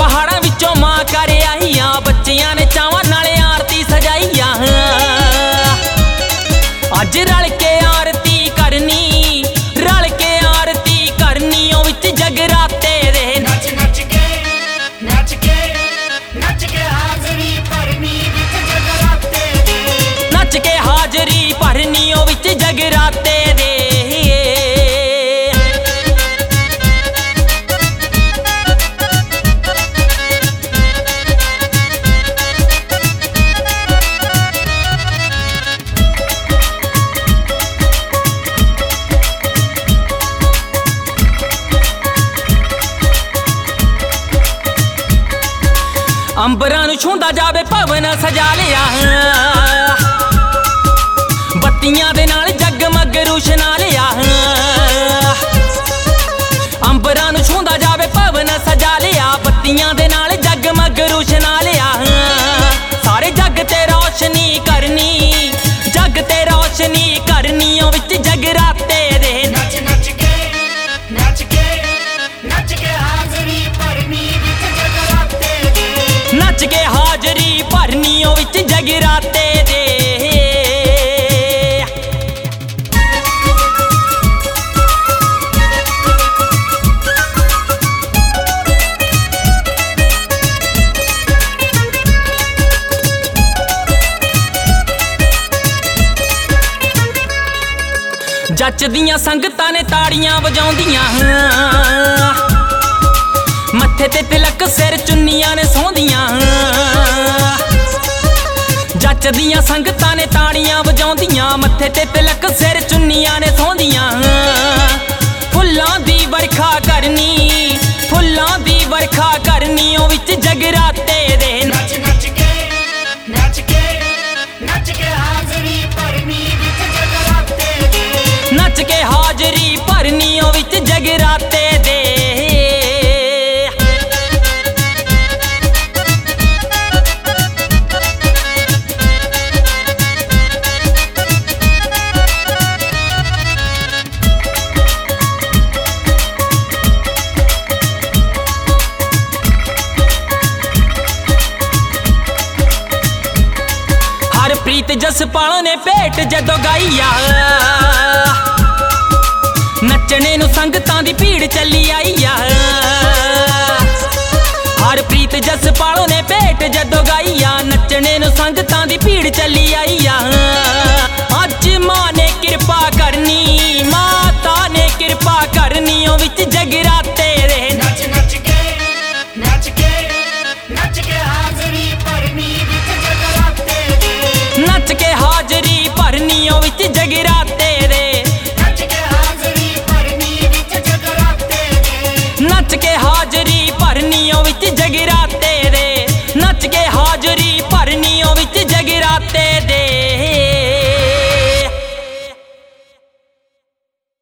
पहाड़ां विचों मां कर आईयां, बच्चियां ने चावां नाले आरती सजाईयां। अज रल के आरती करनी, रल के आरती करनी, ओ विच जगराते दे नच नच के नच के नच के हाजरी भरनी विच जगराते दे, नच के हाजरी भरनी ओ विच जगराते दे। अंबरां नूं छूंदा जावे भवन सजा लिया, बत्तियां दे नाल जगमग रोशना लिया। अंबरां नूं छूंदा जावे भवन सजा लिया, बत्तियां दे नाल जगमग रोशना लिया। सारे जग ते रोशनी करनी, जग ते रोशनी करनी, ओ विच जगराते दे नच नच के नच के नच के हाजरी भरनी विच जगराते दे, नच के हाजरी भरनी ओ विच जगराते दे। जचदियां संगतां ने ताड़ियां वजाउंदियां, मत्थे ते तिलक सिर चुन्नियां ने सौंदियां। जचदियां संगतां ने ताड़ियां वजाउंदियां, मत्थे ते तिलक सिर चुन्नियां ने सौंदियां। फुल्लां दी बरखा करनी, फुल्लां दी बरखा करनी, ओ विच जगराते दे नच नच के नच के नच के हाजरी भरनी विच जगराते दे, नच के हाजरी भरनी ओ विच जगराते दे। हरप्रीत जसपाल ने भेट जदों गाईया, नचने नूं संगतां दी भीड़ चली आईया। हरप्रीत जसपाल ने भेट जदों गाईया, नचने नूं संगतां दी भीड़ चली आईया। अज मां ने किरपा करनी, माता ने किरपा करनी, ओ विच जगरा